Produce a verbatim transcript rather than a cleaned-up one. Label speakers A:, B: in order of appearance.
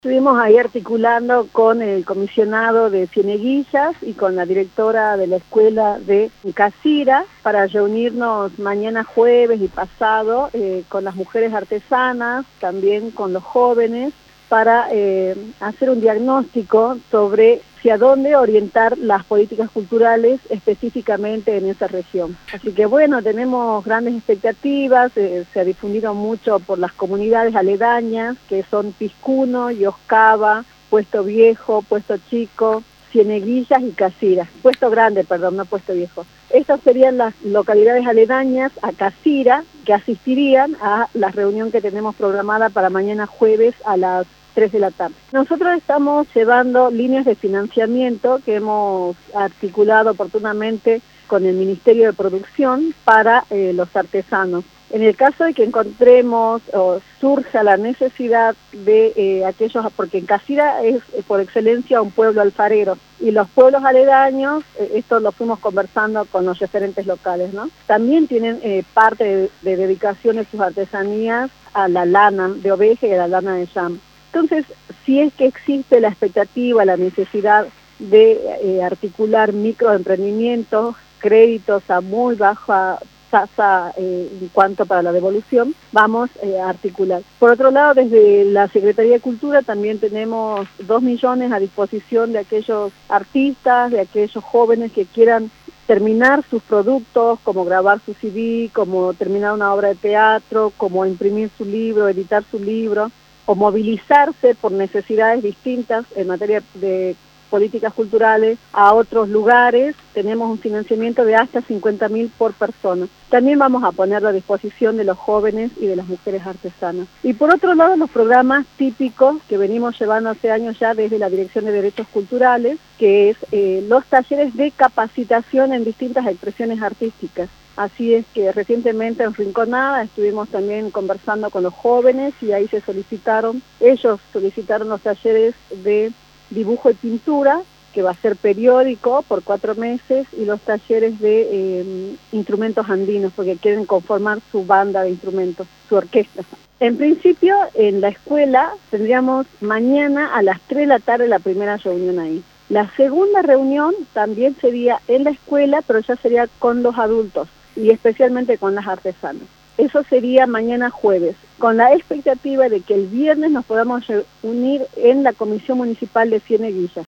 A: Estuvimos ahí articulando con el comisionado de Cieneguillas y con la directora de la escuela de Casira para reunirnos mañana jueves y pasado eh, con las mujeres artesanas, también con los jóvenes, para eh, hacer un diagnóstico sobre hacia dónde orientar las políticas culturales específicamente en esa región. Así que bueno, tenemos grandes expectativas, eh, se ha difundido mucho por las comunidades aledañas, que son Piscuno, Yoscaba, Puesto Viejo, Puesto Chico, Cieneguillas y Casira. Puesto Grande, perdón, no Puesto Viejo. Estas serían las localidades aledañas a Casira, que asistirían a la reunión que tenemos programada para mañana jueves a las tres de la tarde. Nosotros estamos llevando líneas de financiamiento que hemos articulado oportunamente con el Ministerio de Producción para eh, los artesanos. En el caso de que encontremos o surja la necesidad de eh, aquellos, porque en Casira es eh, por excelencia un pueblo alfarero, y los pueblos aledaños, eh, esto lo fuimos conversando con los referentes locales, ¿no? También tienen eh, parte de, de dedicación de sus artesanías a la lana de oveja y a la lana de llama. Entonces, si es que existe la expectativa, la necesidad de eh, articular microemprendimientos, créditos a muy baja tasa eh, en cuanto para la devolución, vamos eh, a articular. Por otro lado, desde la Secretaría de Cultura también tenemos dos millones a disposición de aquellos artistas, de aquellos jóvenes que quieran terminar sus productos, como grabar su C D, como terminar una obra de teatro, como imprimir su libro, editar su libro, o movilizarse por necesidades distintas en materia de políticas culturales a otros lugares. Tenemos un financiamiento de hasta cincuenta mil por persona. También vamos a ponerlo a disposición de los jóvenes y de las mujeres artesanas. Y por otro lado, los programas típicos que venimos llevando hace años ya desde la Dirección de Derechos Culturales, que es eh, los talleres de capacitación en distintas expresiones artísticas. Así es que recientemente en Rinconada estuvimos también conversando con los jóvenes y ahí se solicitaron, ellos solicitaron los talleres de dibujo y pintura, que va a ser periódico por cuatro meses, y los talleres de eh, instrumentos andinos, porque quieren conformar su banda de instrumentos, su orquesta. En principio, en la escuela tendríamos mañana a las tres de la tarde la primera reunión ahí. La segunda reunión también sería en la escuela, pero ya sería con los adultos y especialmente con las artesanas. Eso sería mañana jueves, con la expectativa de que el viernes nos podamos reunir en la Comisión Municipal de Cieneguillas.